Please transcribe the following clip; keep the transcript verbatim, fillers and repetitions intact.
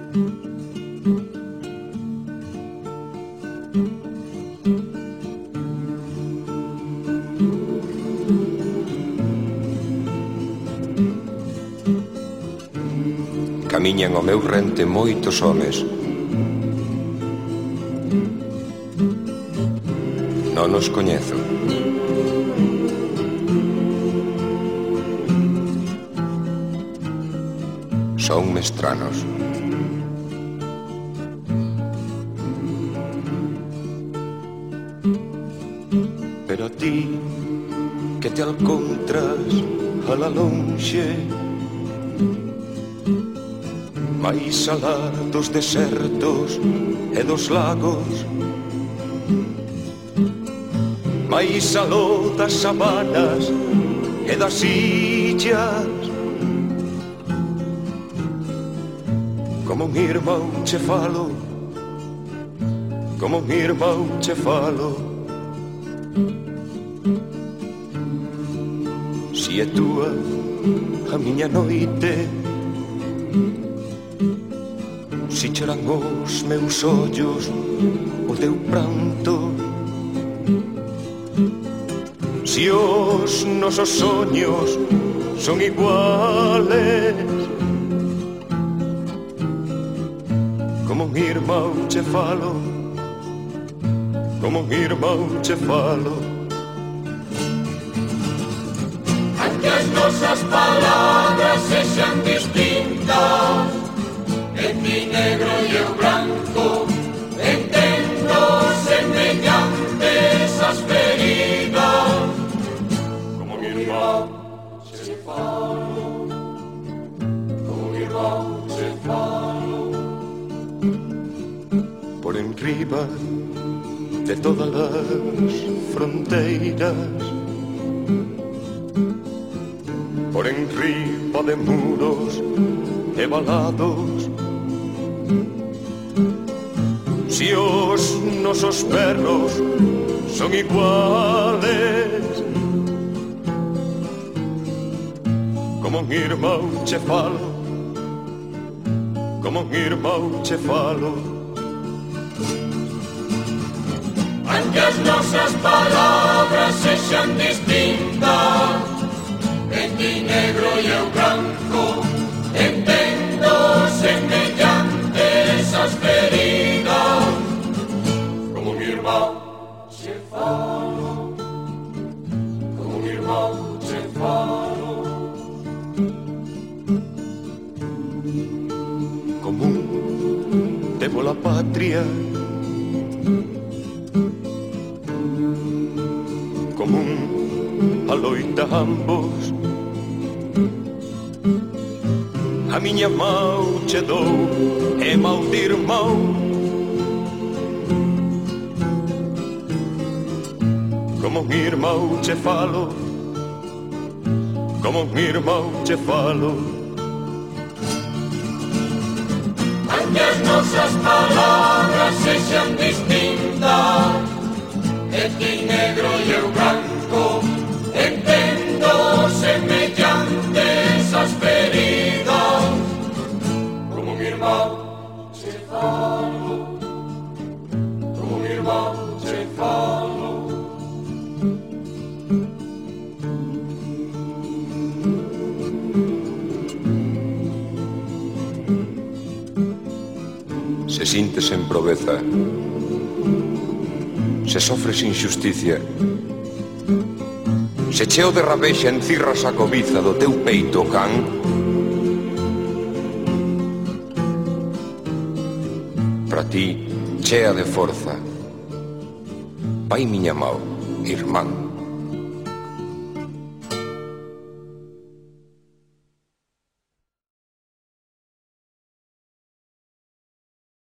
Camiñan ao meu rente moitos homes. Non os coñezo. Son mestranos. Pero a ti, que te alcontras a la lonxe, máis alá dos desertos e dos lagos, máis aló das sabanas e das illas, como un irmão che falo, como un irmão che falo. Si é túa a miña noite, si choran os meus ollos o teu pranto, si os nosos soños son iguales, como un irmão che falo, como un irmão che falo. Aunque as nosas palabras sexan distintas, en ti negro e eu branco, entendo semellantes as feridas, como un irmão che falo, como un irmão che falo. Por enriba de todas as fronteiras, por enriba de muros e valados, si os nosos perros son iguales, como un irmão che falo, como un irmão che falo. Aunque as nosas palabras sexan distintas, en ti negro e eu branco, entendo semellantes as feridas, como un irmão che falo, como un irmão che falo. Común debo la patria, común a loita ambos, a miña mau che dou e mau de irmão, como un irmão che falo, como un irmão che falo. Aunque as nosas palabras sexan distintas, en ti negro e eu branco, entendo semellantes as feridas, como un irmão che falo, como un irmão che falo. Se sintes en proveza, se sofres injusticia, se cheo de rabexa encirras a cobiza do teu peito, can, para ti chea de forza, vai miña mau, irmán.